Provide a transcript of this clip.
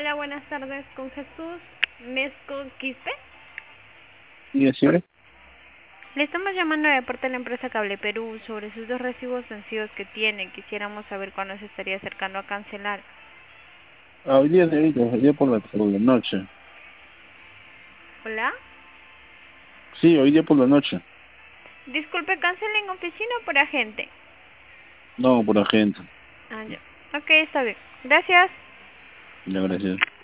Hola, buenas tardes, con Jesús Mezco Quispe. Y señores, Le estamos llamando de parte de la empresa Cable Perú sobre sus dos recibos vencidos que tiene. Quisiéramos saber cuándo se estaría acercando a cancelar. hoy día, señorita, hoy día por la noche. Hola. Sí, hoy día por la noche. Disculpe, ¿cancela en oficina o por agente? No, por agente. Ah, ya. Ok, está bien. Gracias. Ya, gracias.